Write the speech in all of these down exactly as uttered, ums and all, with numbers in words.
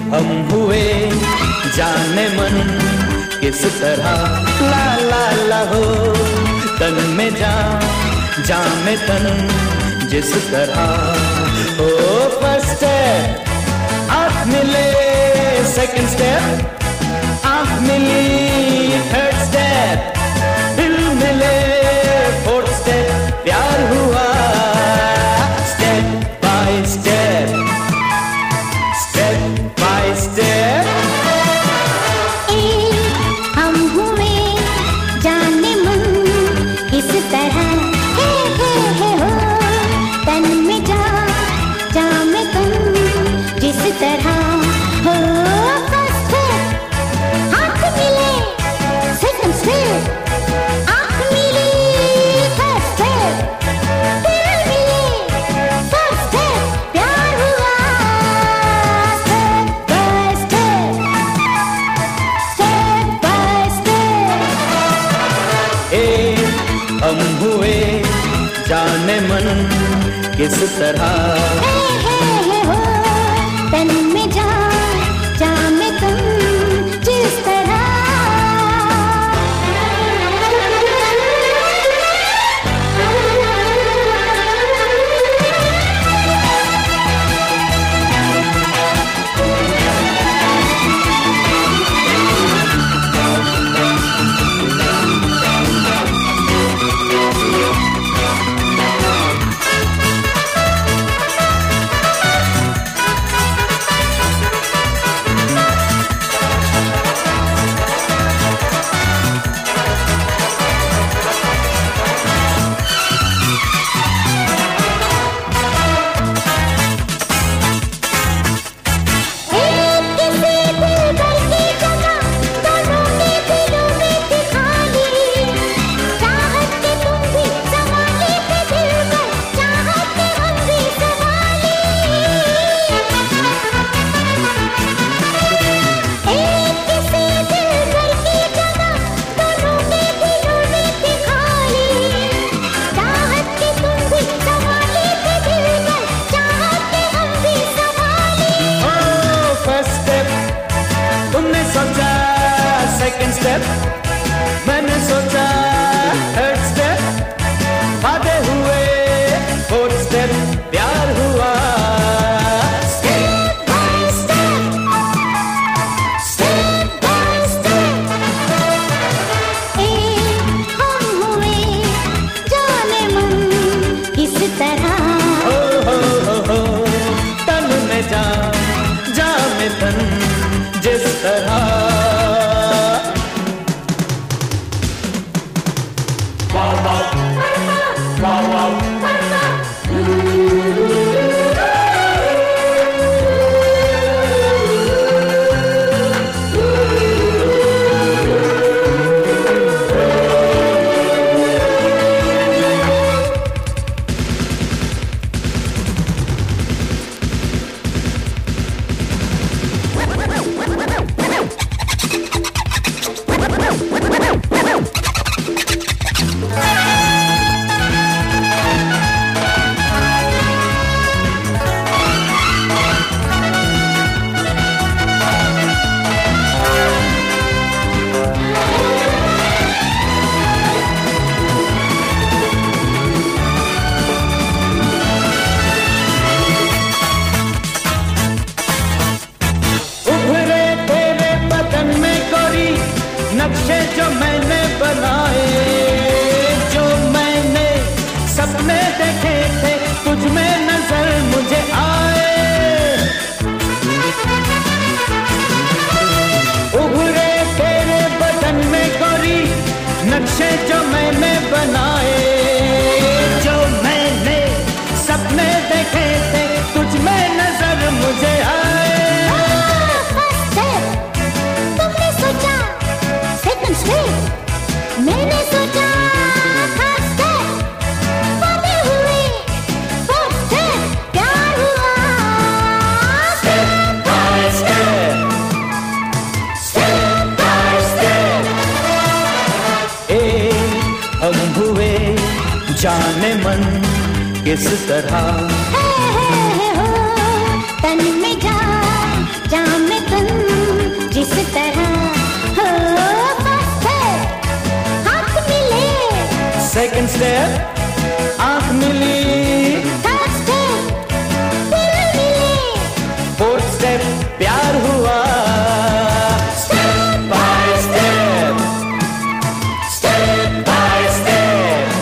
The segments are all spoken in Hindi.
हम हुए जाने मन किस तरह ला ला ला हो, तन में जान जान में तन जिस तरह हो। फर्स्ट स्टेप आँख मिले, सेकंड स्टेप आँख मिली, थर्ड स्टेप दिल मिले, फोर्थ स्टेप प्यार हुआ। Step by step, step by step हम हुए जाने मन किस तरह है है है हो, तन में जा जा में तन जिस तरह हो। फर्स्ट स्टेप हाथ मिले, सेकंड स्टेप आँख मिली, थर्ड स्टेप दिल मिले, फोर्थ स्टेप प्यार हुआ। Step by step, step by step ए हम हुए जाने मन किस तरह है है है हो, तन में जा जा में तुम जिस तरह। सेकंड स्टेप मैंने सोचा, थर्ड स्टेप वादे हुए, फोर्थ स्टेप प्यार हुआ। Step by step, step by step हम हुए जाने मन किस तरह हो हो हो हो, तन में जान जान में तन जिस तरह। नक्शे जो मैंने बनाए, जो मैंने सपने देखे थे, तुझ में नजर मुझे आए। उभरे तेरे बदन में गोरी नक्शे जो मैंने बनाए, जो मैंने सपने देखे थे, तुझ में नजर मुझे आए। मैंने सोचा थर्ड स्टेप वादे हुए, फोर्थ स्टेप प्यार हुआ। Step by step, step by step ए हम हुए जाने मन किस तरह है है है हो, तन में जा जा में स्टेप आंख मिली, थर्ड स्टेप दिल मिले, फोर्थ स्टेप प्यार हुआ। Step by step, step by step,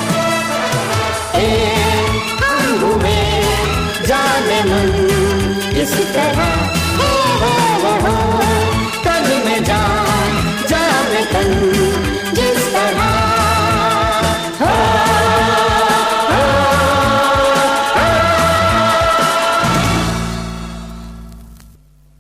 एक हम हुए जाने मन इस तरह, हे हे हे हो, तन में जान जान में तन।